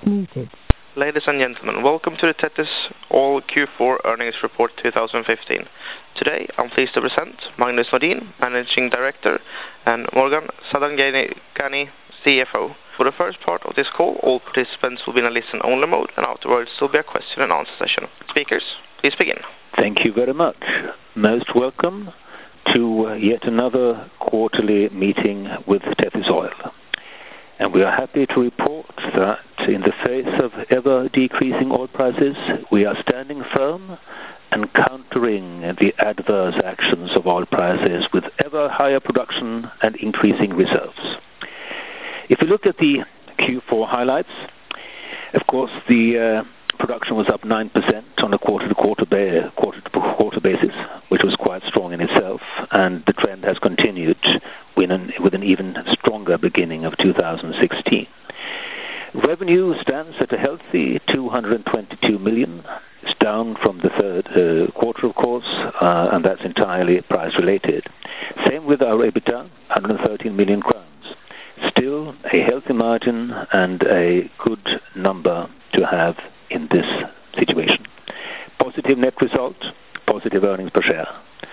Muted. Ladies and gentlemen, welcome to the Tethys Oil Q4 Earnings Report 2015. Today, I'm pleased to present Magnus Nordin, Managing Director, and Morgan Sazagani, CFO. For the first part of this call, all participants will be in a listen-only mode, and afterwards there will be a question-and-answer session. Speakers, please begin. Thank you very much. Most welcome to yet another quarterly meeting with Tethys Oil. And we are happy to report that in the face of ever-decreasing oil prices, we are standing firm and countering the adverse actions of oil prices with ever higher production and increasing reserves. If you look at the Q4 highlights, of course, the production was up 9% on a quarter-to-quarter basis, which was quite strong in itself, and the trend has continued with an even stronger beginning of 2016. Revenue stands at a healthy 222 million. It's down from the third quarter, of course, and that's entirely price-related. Same with our EBITDA, 113 million crowns. Still a healthy margin and a good number to have in this situation. Positive net result, positive earnings per share.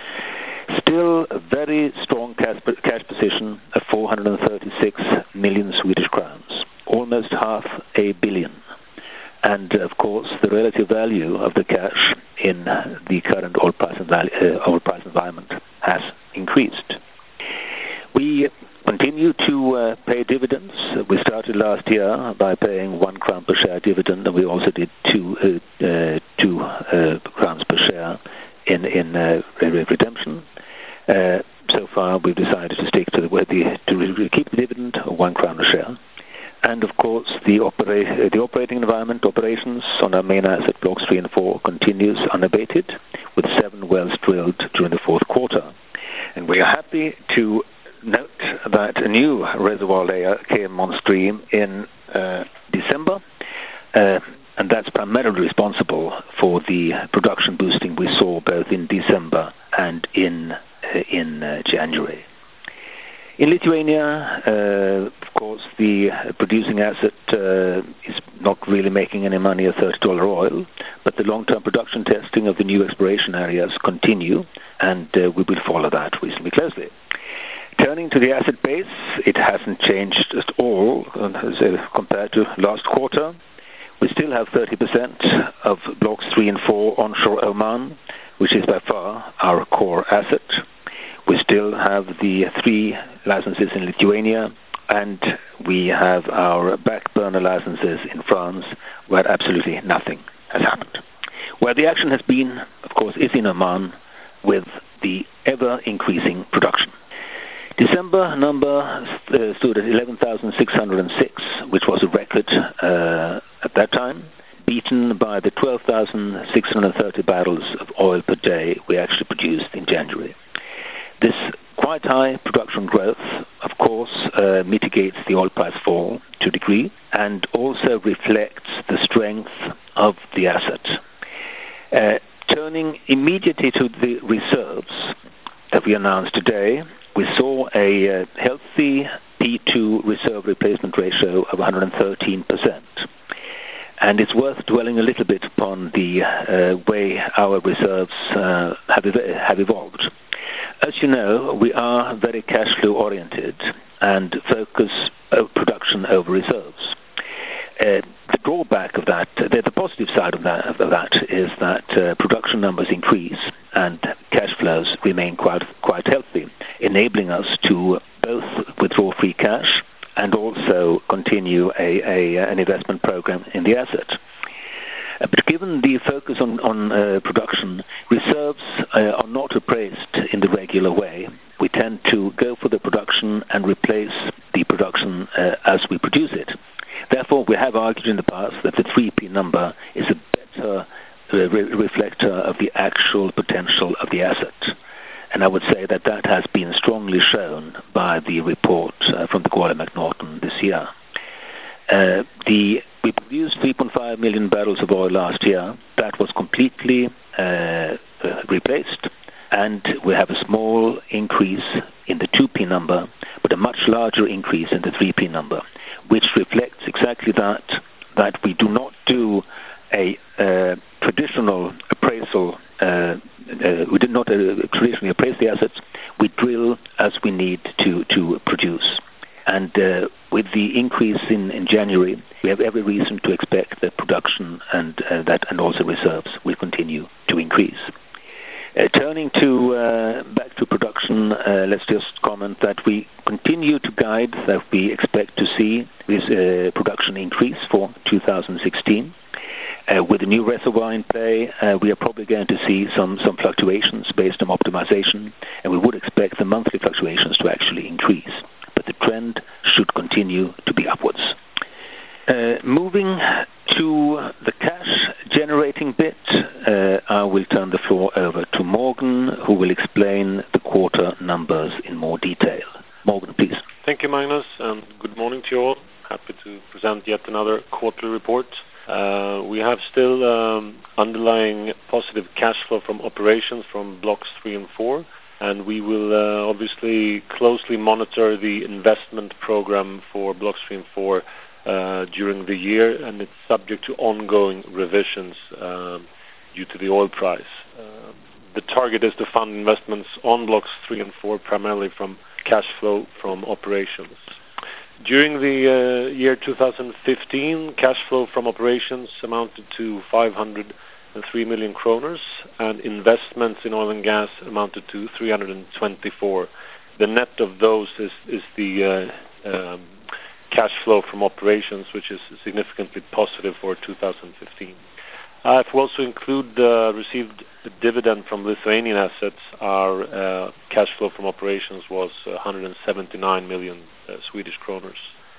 Still a very strong cash position of 436 million Swedish crowns, almost 500 million. And of course, the relative value of the cash in the current oil price environment has increased. We continue to pay dividends. We started last year by paying 1 crown per share dividend, and we also did 2 crowns per share in redemption. So far, we've decided to stick to keep the dividend of 1 crown a share. And of course, the operating environment, operations on our main asset, Blocks 3 and 4, continues unabated, with 7 wells drilled during the fourth quarter. And we are happy to note that a new reservoir layer came on stream in December, and that's primarily responsible for the production boosting we saw both in December and in January. In Lithuania, of course, the producing asset is not really making any money at $30 oil, but the long-term production testing of the new exploration areas continue, and we will follow that reasonably closely. Turning to the asset base, it hasn't changed at all compared to last quarter. We still have 30% of Blocks 3 and 4 onshore Oman, which is by far our core asset. We still have the 3 licenses in Lithuania, and we have our back burner licenses in France, where absolutely nothing has happened. Where the action has been, of course, is in Oman, with the ever-increasing production. December number stood at 11,606, which was a record at that time, beaten by the 12,630 barrels of oil per day we actually produced in January. This quite high production growth, of course, mitigates the oil price fall to a degree, and also reflects the strength of the asset. Turning immediately to the reserves that we announced today, we saw a healthy P2 reserve replacement ratio of 113%. And it's worth dwelling a little bit upon the way our reserves have evolved. As you know, we are very cash flow oriented and focus production over reserves. The drawback of that, the positive side of that is that production numbers increase and cash flows remain quite healthy, enabling us to both withdraw free cash and also continue an investment program in the asset. But given the focus on production, reserves are not appraised in the regular way. We tend to go for the production and replace the production as we produce it. Therefore, we have argued in the past that the 3P number is a better reflector of the actual potential of the asset. And I would say that has been strongly shown by the report from the Gordon McNaughton this year. We produced 3.5 million barrels of oil last year. That was completely replaced, and we have a small increase in the 2P number, but a much larger increase in the 3P number, which reflects exactly that, that we do not do a traditional appraisal. We did not traditionally appraise the assets. We drill as we need to produce. And with the increase in January, we have every reason to expect that production and also reserves will continue to increase. Turning back to production, let's just comment that we continue to guide that we expect to see this production increase for 2016. With the new reservoir in play, we are probably going to see some fluctuations based on optimization, and we would expect the monthly fluctuations to actually increase. But the trend should continue to be upwards. Moving to the cash-generating bit, I will turn the floor over to Morgan, who will explain the quarter numbers in more detail. Morgan, please. Thank you, Magnus, and good morning to you all. Happy to present yet another quarterly report. We have still underlying positive cash flow from operations from blocks 3 and 4, and we will obviously closely monitor the investment program for blocks 3 and 4 during the year, and it's subject to ongoing revisions due to the oil price. The target is to fund investments on blocks 3 and 4 primarily from cash flow from operations. During the year 2015, cash flow from operations amounted to 503 million kroners, and investments in oil and gas amounted to 324. The net of those is the cash flow from operations, which is significantly positive for 2015. If we also include received the dividend from Lithuanian assets, our cash flow from operations was 179 million Swedish kroners.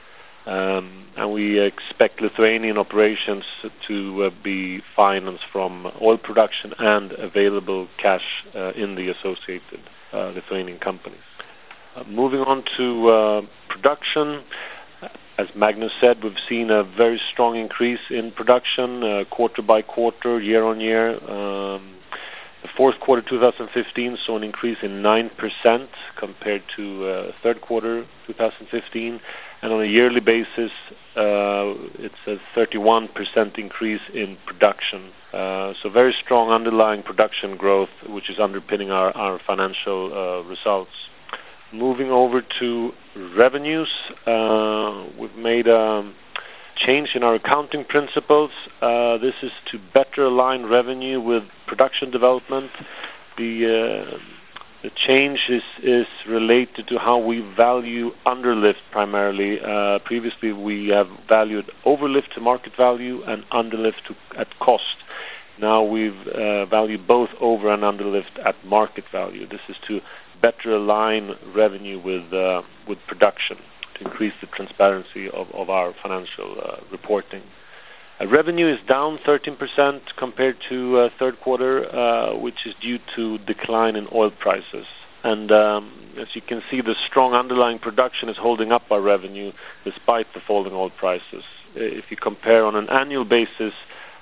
And we expect Lithuanian operations to be financed from oil production and available cash in the associated Lithuanian companies. Moving on to production. As Magnus said, we've seen a very strong increase in production quarter by quarter, year on year. The fourth quarter 2015 saw an increase in 9% compared to third quarter 2015, and on a yearly basis it's a 31% increase in production. So very strong underlying production growth, which is underpinning our financial results. Moving over to revenues, we've made a change in our accounting principles. This is to better align revenue with production development. The change is related to how we value underlift primarily. Previously we have valued overlift to market value and underlift at cost. Now we've valued both over and underlift at market value. This is to better align revenue with production, to increase the transparency of our financial reporting. Revenue is down 13% compared to third quarter, which is due to decline in oil prices. And as you can see, the strong underlying production is holding up our revenue despite the falling oil prices. If you compare on an annual basis,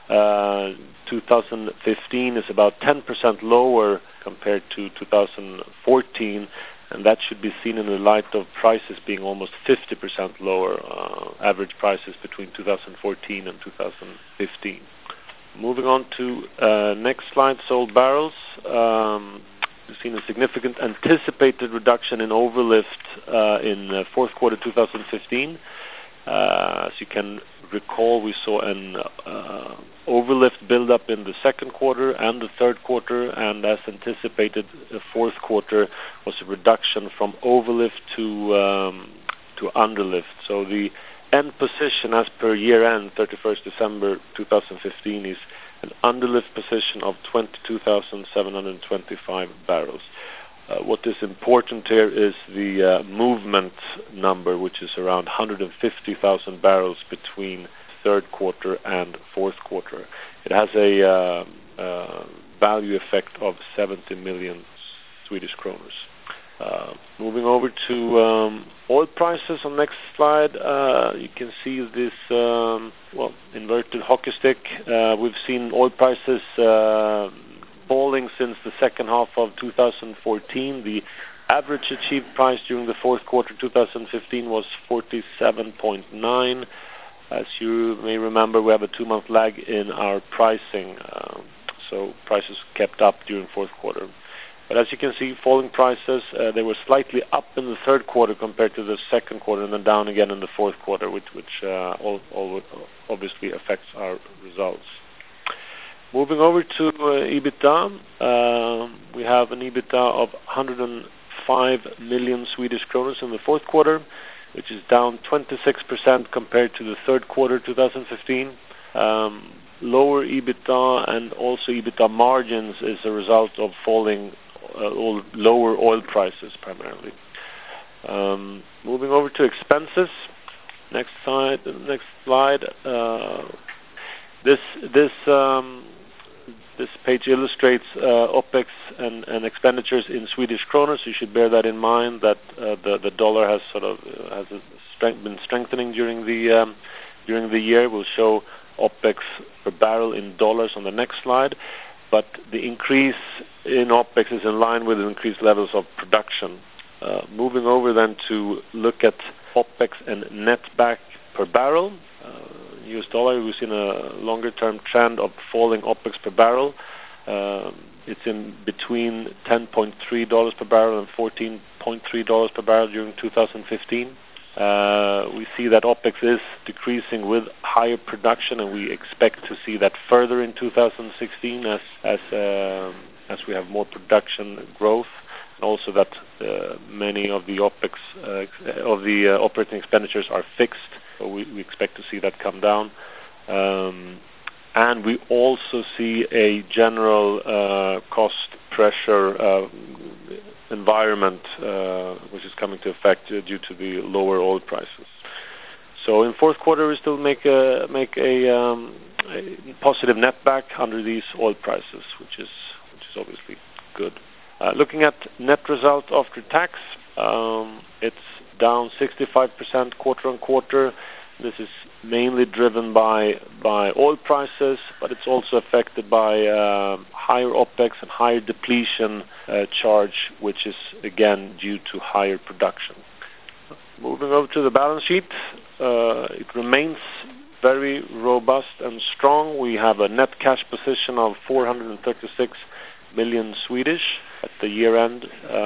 2015 is about 10% lower compared to 2014, and that should be seen in the light of prices being almost 50% lower, average prices between 2014 and 2015. Moving on to next slide, sold barrels. We've seen a significant anticipated reduction in overlift in fourth quarter 2015. As you can recall, we saw an overlift build-up in the second quarter and the third quarter, and as anticipated, the fourth quarter was a reduction from overlift to underlift. So the end position as per year-end, 31st December 2015, is an underlift position of 22,725 barrels. What is important here is the movement number, which is around 150,000 barrels between third quarter and fourth quarter. It has a value effect of 70 million Swedish kroners. Moving over to oil prices on next slide, you can see this inverted hockey stick. We've seen oil prices falling since the second half of 2014. The average achieved price during the fourth quarter 2015 was 47.9. As you may remember, we have a 2-month lag in our pricing, so prices kept up during fourth quarter. But as you can see, falling prices, they were slightly up in the third quarter compared to the second quarter, and then down again in the fourth quarter, which obviously affects our results. Moving over to EBITDA, we have an EBITDA of 105 million Swedish kronor in the fourth quarter, which is down 26% compared to the third quarter 2015. Lower EBITDA and also EBITDA margins is a result of falling lower oil prices primarily. Moving over to expenses. Next slide. This page illustrates OPEX and expenditures in Swedish kronor. So you should bear that in mind, that the dollar has been strengthening during the year. We'll show OPEX per barrel in dollars on the next slide. But the increase in OPEX is in line with increased levels of production. Moving over then to look at OPEX and netback per barrel. US dollar, we've seen a longer-term trend of falling OPEX per barrel. It's in between $10.3 per barrel and $14.3 per barrel during 2015. We see that OPEX is decreasing with higher production, and we expect to see that further in 2016 as we have more production growth, and also that many of the OPEX of the operating expenditures are fixed. So we expect to see that come down. And we also see a general cost pressure environment which is coming to effect due to the lower oil prices. So in fourth quarter we still make a positive netback under these oil prices, which is obviously good. Looking at net result after tax, it's down 65% quarter on quarter. This is mainly driven by oil prices, but it's also affected by higher OPEX and higher depletion charge, which is again due to higher production. Moving over to the balance sheet, it remains very robust and strong. We have a net cash position of 436 million at the year end.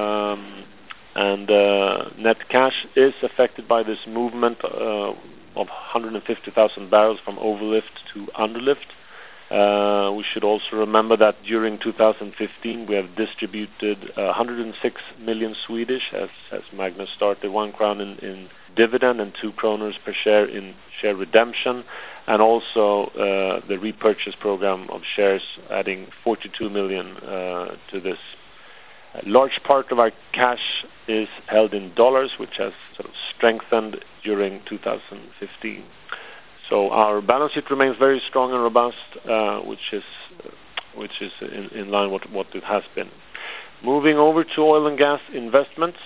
And net cash is affected by this movement of 150,000 barrels from overlift to underlift. We should also remember that during 2015 we have distributed 106 million as Magnus started, 1 crown in dividend and 2 kronor per share in share redemption, and also the repurchase program of shares adding 42 million to this. A large part of our cash is held in dollars, which has sort of strengthened during 2015. So our balance sheet remains very strong and robust, which is in line with what it has been. Moving over to oil and gas investments,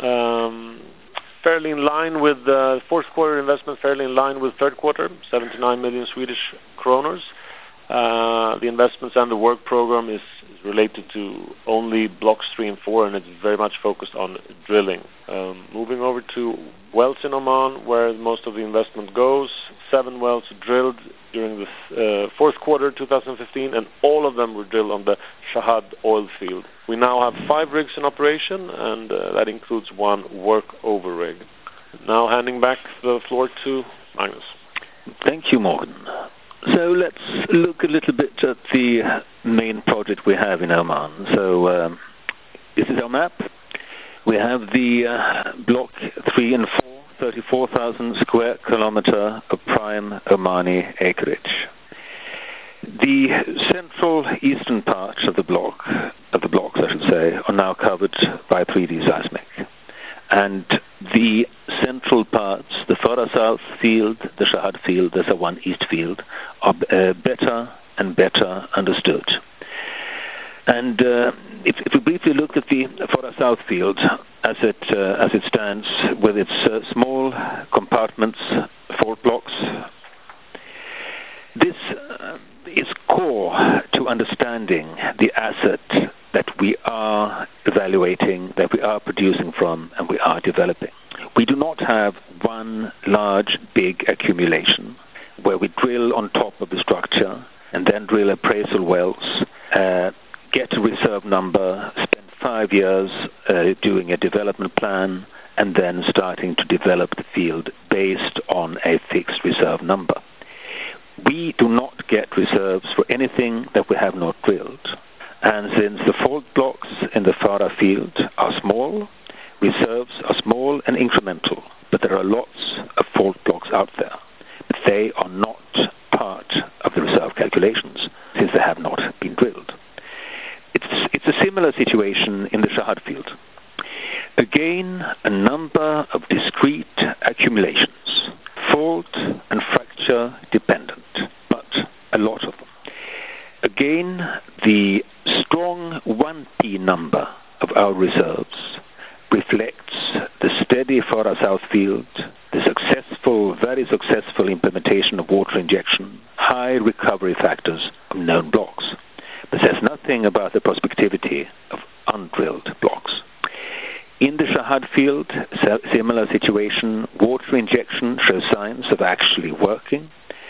fairly in line with the fourth quarter investment, fairly in line with third quarter, 79 million Swedish kronor. The investments and the work program is related to only blocks 3 and 4, and it's very much focused on drilling. Moving over to wells in Oman, where most of the investment goes. 7 wells drilled during the fourth quarter 2015, and all of them were drilled on the Shahad oil field. We now have 5 rigs in operation, and that includes 1 workover rig. Now handing back the floor to Magnus. Thank you, Morgan. So let's look a little bit at the main project we have in Oman. So this is our map. We have the block 3 and 4, 34,000 square kilometer of prime Omani acreage. The central eastern parts of the blocks, I should say, are now covered by 3D seismic. And the central parts, the Farha South field, the Shahad field, the Sawan East field, are better and better understood. And if we briefly look at the Farha South field as it stands with its small compartments, 4 blocks, this is core to understanding the asset that we are evaluating, that we are producing from, and we are developing. We do not have one large, big accumulation. where we drill on top of the structure and then drill appraisal wells, get a reserve number, spend 5 years doing a development plan, and then starting to develop the field based on a fixed reserve number. We do not get reserves for anything that we have not drilled. And since the fault blocks in the Farha field are small, reserves are small and incremental, but there are lots of fault blocks out there. But they are not part of the reserve calculations since they have not been drilled. It's a similar situation in the Shahad field. Again, a number of discrete accumulations, fault and fracture dependent, but a lot of them. Again, the strong 1P number of our reserves reflects the steady Farha South field, the successful, very successful implementation of water injection, high recovery factors of known blocks. But says nothing about the prospectivity of undrilled blocks. In the Shahad field, similar situation, water injection shows signs of actually working.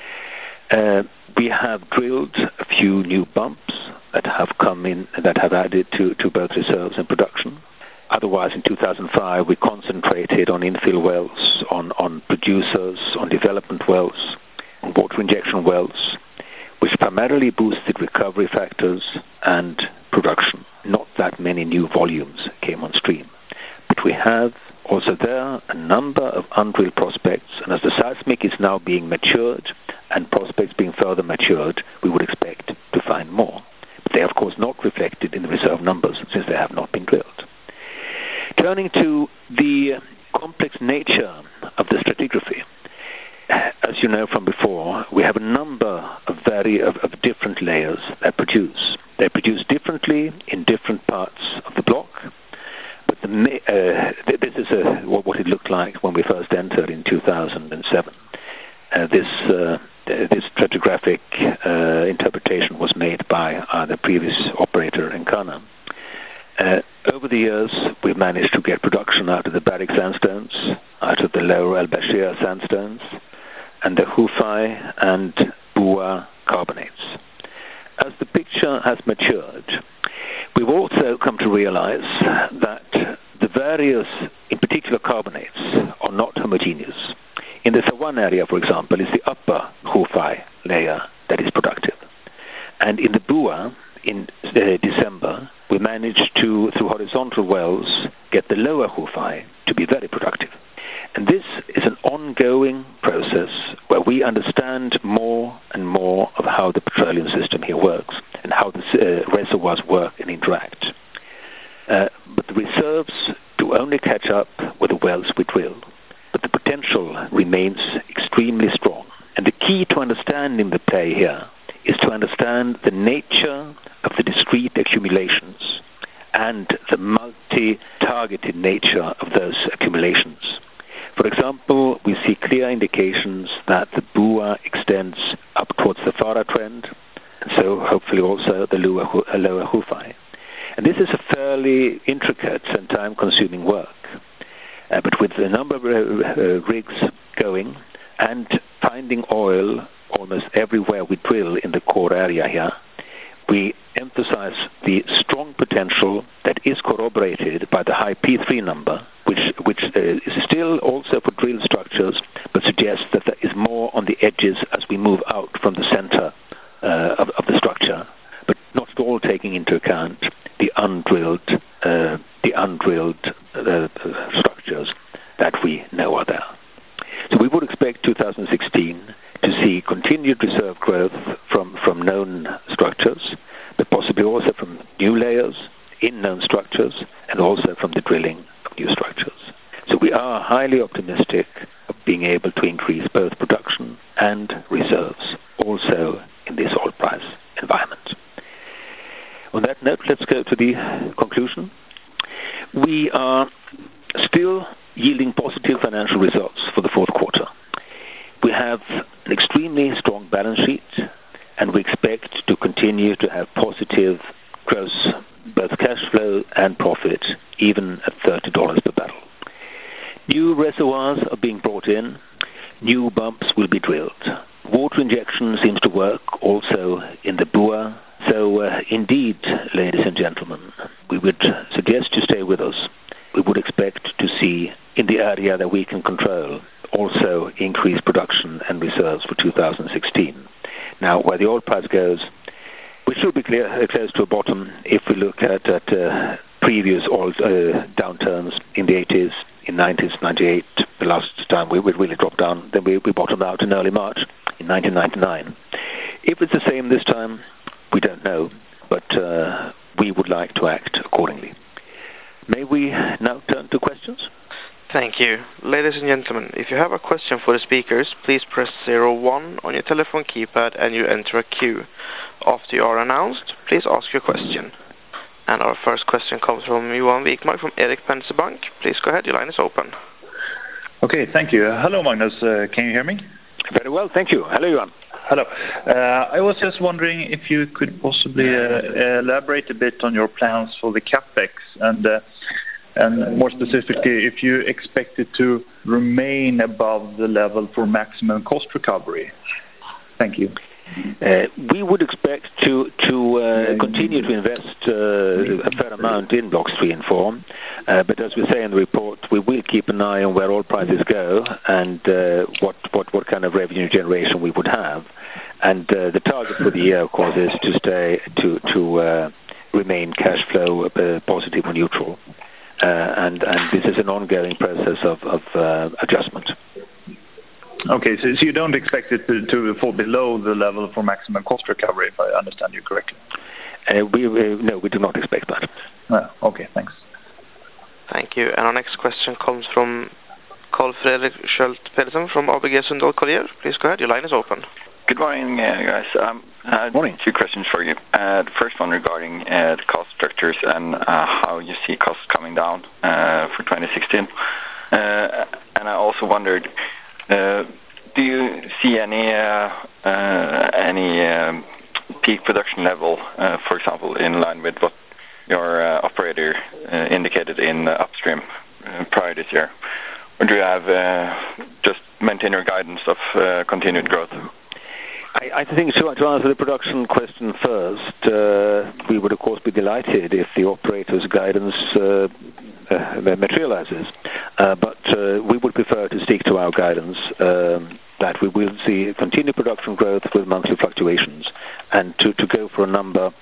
We have drilled a few new bumps that have come in, that have added to both reserves and production. Otherwise, in 2005, we concentrated on infill wells, on producers, on development wells, on water injection wells, which primarily boosted recovery factors and production. Not that many new volumes came on stream. But we have also there a number of undrilled prospects, and as the seismic is now being matured and prospects being further matured, we would expect to find more. But they are, of course, not reflected in the reserve numbers since they have not been drilled. Turning to the complex nature of the stratigraphy, as you know from before, we have a number of different layers that produce. They produce differently in different parts of the block. But this is what it looked like when we first entered in 2007. This stratigraphic interpretation was made by the previous operator in Ghana. Over the years, we've managed to get production out of the Barrick sandstones, out of the lower El Bashir sandstones, and the Hufai and Bua carbonates. As the picture has matured, we've also come to realize that the various, in particular carbonates, are not homogeneous. In the Sawan area, for example, it's the upper Hufai layer that is productive. And in the Bua, in December, we managed to, through horizontal wells, get the lower Hufai to be very productive. And this is an ongoing process where we understand more and more of how the petroleum system here works and how the reservoirs work and interact. But the reserves do only catch up with the wells we drill. But the potential remains extremely strong. And the key to understanding the play here is to understand the nature of the discrete accumulations and the multi-targeted nature of those accumulations. For example, we see clear indications that the Bua extends up towards the Farha trend, and so hopefully also the lower Hufai. And this is a fairly intricate and time-consuming work. But with the number of rigs going and finding oil almost everywhere we drill in the core area here, we emphasize the strong potential that is corroborated by the high P3 number, which is still also for drilled structures, but suggests that there is more on the edges as we move out from the center of the structure, but not at all taking into account the undrilled structures that we know are there. So we would expect 2016 to see continued reserve growth from known structures, but possibly also from new layers in known structures, and also from the drilling of new structures. So we are highly optimistic of being able to increase both production and reserves, also in this oil price environment. On that note, let's go to the conclusion. We are still yielding positive financial results for the fourth quarter. We have an extremely strong balance sheet, and we expect to continue to have positive gross both cash flow and profit, even at $30 per barrel. New reservoirs are being brought in. New bumps will be drilled. water injection seems to work also in the Bua. So indeed, ladies and gentlemen, we would suggest you stay with us. We would expect to see in the area that we can control also increased production and reserves for 2016. Now, where the oil price goes, we should be close to a bottom if we look at previous oil downturns in the 80s, in 90s, 98, the last time we really dropped down. Then we bottomed out in early March in 1999. If it's the same this time, we don't know, but we would like to act accordingly. May we now turn to questions? Thank you. Ladies and gentlemen, if you have a question for the speakers, please press 01 on your telephone keypad and you enter a queue. After you are announced, please ask your question. And our first question comes from Johan Wikmark from Erik Penser Bank. Please go ahead, your line is open. Okay, thank you. Hello, Magnus. Can you hear me? Very well, thank you. Hello, Johan. Hello. I was just wondering if you could possibly elaborate a bit on your plans for the CapEx and more specifically, if you expect it to remain above the level for maximum cost recovery. Thank you. We would expect to continue to invest a fair amount in Blocks 3 and 4, but as we say in the report, we will keep an eye on where oil prices go and what kind of revenue generation we would have. And the target for the year, of course, is to remain cash flow positive or neutral. And this is an ongoing process of adjustment. Okay, so you don't expect it to fall below the level for maximum cost recovery, if I understand you correctly? No, we do not expect that. Okay, thanks. Thank you. And our next question comes from Carl Fredrik Sköld Pedersen from ABG Sundal Collier. Please go ahead, your line is open. Good morning, guys. Morning. 2 questions for you. The first one regarding the cost structures and how you see costs coming down for 2016. And I also wondered, do you see any peak production level, for example, in line with what your operator indicated in upstream prior this year? Or do you have just maintain your guidance of continued growth? I think to answer the production question first, we would of course be delighted if the operator's guidance materializes, but we would prefer to stick to our guidance that we will see continued production growth with monthly fluctuations, and to go for a number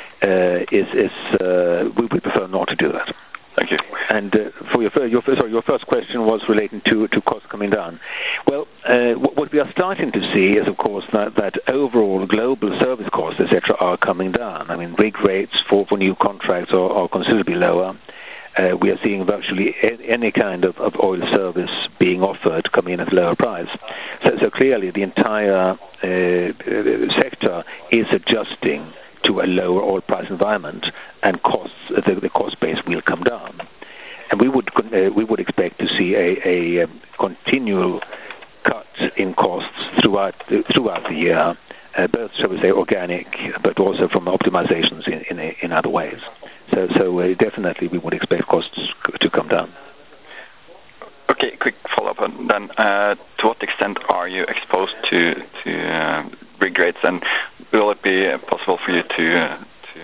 we would prefer not to do that. Thank you. And for your first question was relating to costs coming down. Well, what we are starting to see is, of course, that overall global service costs, etc., are coming down. I mean, rig rates for new contracts are considerably lower. We are seeing virtually any kind of oil service being offered come in at a lower price. So clearly the entire sector is adjusting to a lower oil price environment, and the cost base will come down. And we would expect to see a continual cut in costs throughout the year, both, shall we say, organic, but also from optimizations in other ways. So definitely we would expect costs to come down. Okay, quick follow-up on then. To what extent are you exposed to rig rates, and will it be possible for you to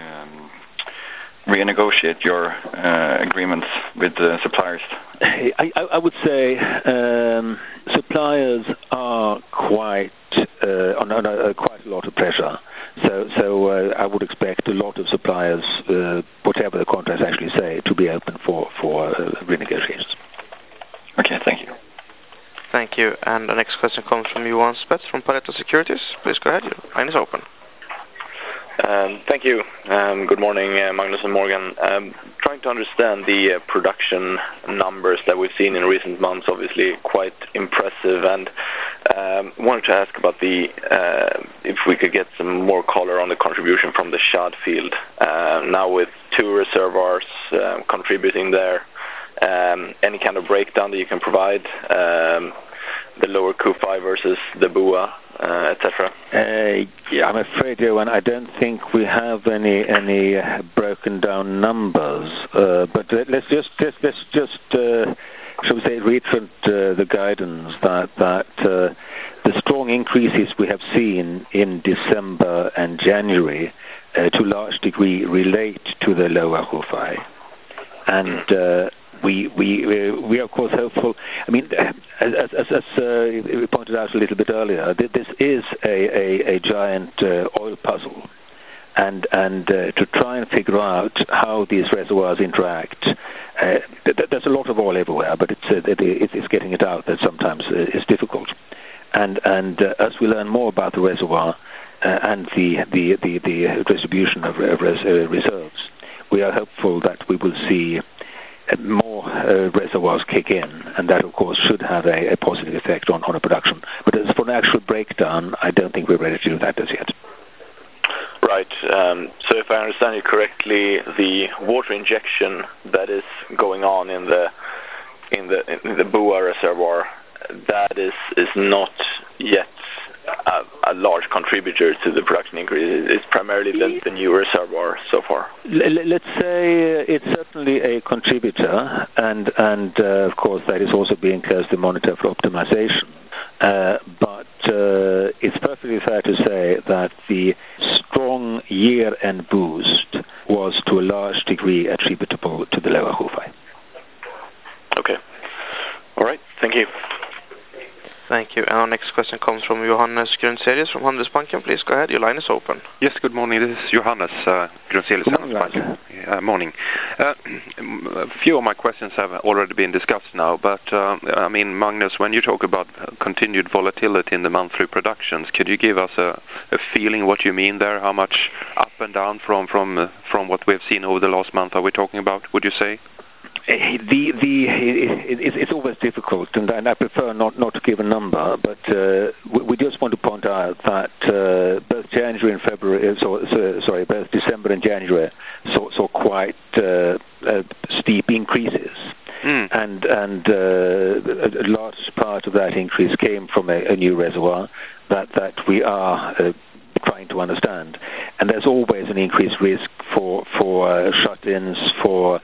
renegotiate your agreements with the suppliers? I would say suppliers are quite under quite a lot of pressure. So I would expect a lot of suppliers, whatever the contracts actually say, to be open for renegotiations. Okay, thank you. Thank you. And the next question comes from Johan Spetz from Pareto Securities. Please go ahead, your line is open. Thank you. Good morning, Magnus and Morgan. Trying to understand the production numbers that we've seen in recent months, obviously quite impressive, and wanted to ask about if we could get some more color on the contribution from the Shad field. Now with 2 reservoirs contributing there, any kind of breakdown that you can provide, the lower Kufa versus the Bua, etc. Yeah, I'm afraid, Johan, I don't think we have any broken down numbers. But let's just shall we say reiterate the guidance that the strong increases we have seen in December and January to a large degree relate to the lower Rufai. And we are of course hopeful. I mean, as we pointed out a little bit earlier, this is a giant oil puzzle, and to try and figure out how these reservoirs interact. There's a lot of oil everywhere, but it's getting it out that sometimes is difficult. And as we learn more about the reservoir and the distribution of reserves, we are hopeful that we will see more reservoirs kick in, and that of course should have a positive effect on a production. But as for an actual breakdown, I don't think we're ready to do that as yet. Right. So if I understand you correctly, the water injection that is going on in the Bua reservoir, that is not yet a large contributor to the production increase. It's primarily the new reservoir so far. Let's say it's certainly a contributor, and of course that is also being closely monitored for optimization. But it's perfectly fair to say that the strong year-end boost was to a large degree attributable to the lower Rufai. Okay. All right. Thank you. Thank you. And our next question comes from Johannes Grunselius from Handelsbanken. Please go ahead. Your line is open. Yes, good morning. This is Johannes Grunselius. Good morning. Morning. A few of my questions have already been discussed now, but I mean, Magnus, when you talk about continued volatility in the monthly productions, could you give us a feeling what you mean there? How much up and down from what we've seen over the last month are we talking about, would you say? It's always difficult, and I prefer not to give a number, but we just want to point out that both January and February, both December and January saw quite steep increases, and a large part of that increase came from a new reservoir that we are trying to understand, and there's always an increased risk for shut-ins, for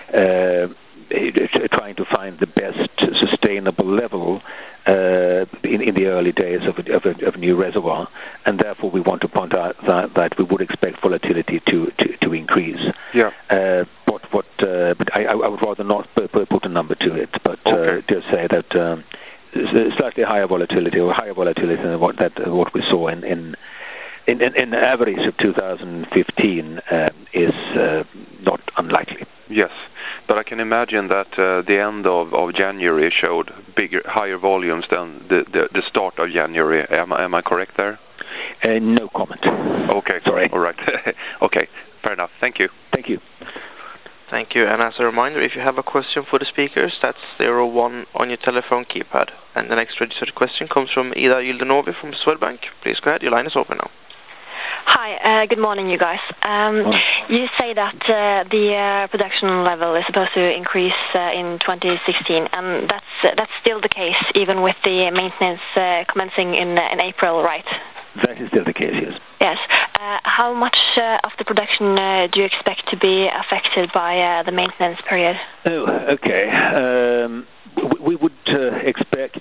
trying to find the best sustainable level in the early days of a new reservoir, and therefore we want to point out that we would expect volatility to increase. Yeah. But I would rather not put a number to it, but just say that slightly higher volatility than what we saw in average of 2015 is not unlikely. Yes, but I can imagine that the end of January showed higher volumes than the start of January. Am I correct there? No comment. Okay. Sorry. All right. Okay. Fair enough. Thank you. Thank you. Thank you. And as a reminder, if you have a question for the speakers, that's 01 on your telephone keypad. And the next registered question comes from Ida Yildenovi from Swedbank. Please go ahead. Your line is open now. Hi, good morning, you guys. You say that the production level is supposed to increase in 2016, and that's still the case, even with the maintenance commencing in April, right? That is still the case, yes. Yes. How much of the production do you expect to be affected by the maintenance period? Oh, okay. We would expect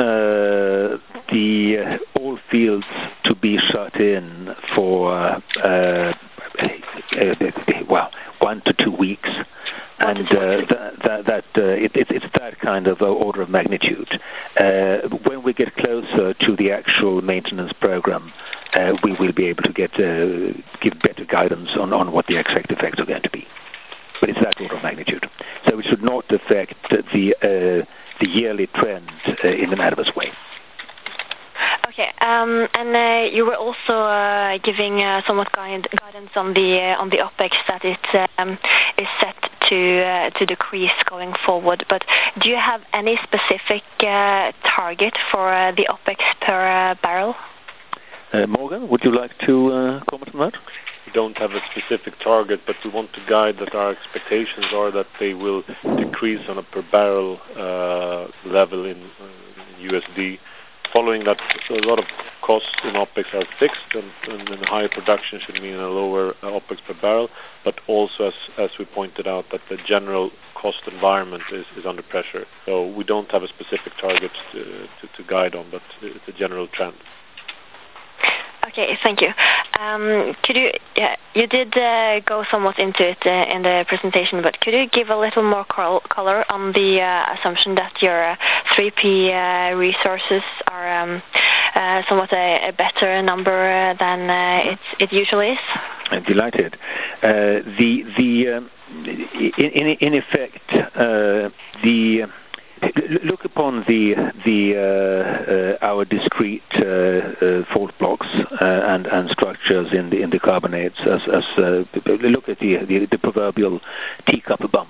the oil fields to be shut in for 1 to 2 weeks, and it's that kind of order of magnitude. When we get closer to the actual maintenance program, we will be able to give better guidance on what the exact effects are going to be. But it's that order of magnitude. So it should not affect the yearly trend in an adverse way. Okay, and you were also giving somewhat guidance on the OPEX that it is set to decrease going forward. But do you have any specific target for the OPEX per barrel? Morgan, would you like to comment on that? We don't have a specific target, but we want to guide that our expectations are that they will decrease on a per barrel level in USD. Following that, a lot of costs in OPEX are fixed, and then higher production should mean a lower OPEX per barrel, but also, as we pointed out, that the general cost environment is under pressure. So we don't have a specific target to guide on, but it's a general trend. Okay, thank you. Could you, you did go somewhat into it in the presentation, but could you give a little more color on the assumption that your 3P resources are somewhat a better number than it usually is? I'm delighted. In effect, look upon our discrete fault blocks and structures in the carbonates as look at the proverbial teacup bump.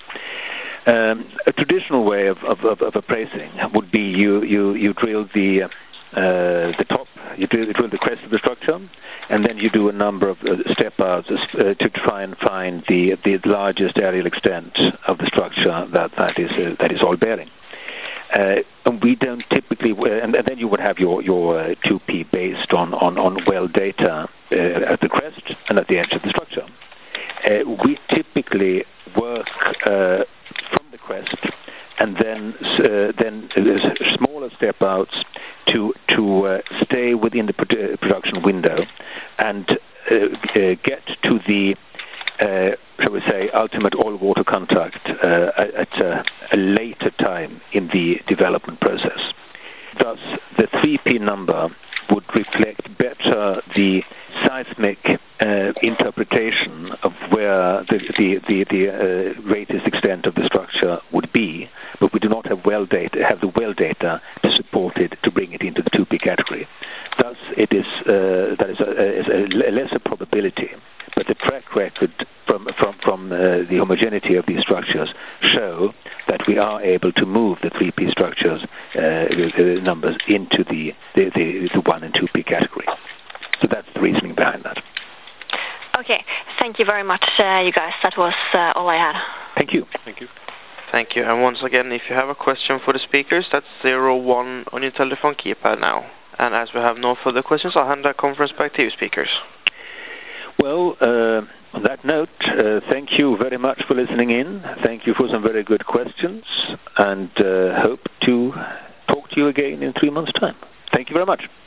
A traditional way of appraising would be you drill the top, you drill the crest of the structure, and then you do a number of step outs to try and find the largest areal extent of the structure that is oil bearing. And we don't typically, and then you would have your 2P based on well data at the crest and at the edge of the structure. We typically work from the crest and then smaller step outs to stay within the production window and get to the shall we say ultimate oil water contact at a later time in the development process. Thus, the 3P number would reflect better the seismic interpretation of where the greatest extent of the structure would be, but we do not have the well data to support it, to bring it into the 2P category. Thus, that is a lesser probability, but the track record from the homogeneity of these structures show that we are able to move the 3P structures numbers into the 1 and 2P category. So that's the reasoning behind that. Okay, thank you very much, you guys. That was all I had. Thank you. Thank you. Thank you. And once again, if you have a question for the speakers, that's 01 on your telephone keypad now. And as we have no further questions, I'll hand the conference back to you, speakers. Well, on that note, thank you very much for listening in. Thank you for some very good questions, and hope to talk to you again in 3 months' time. Thank you very much.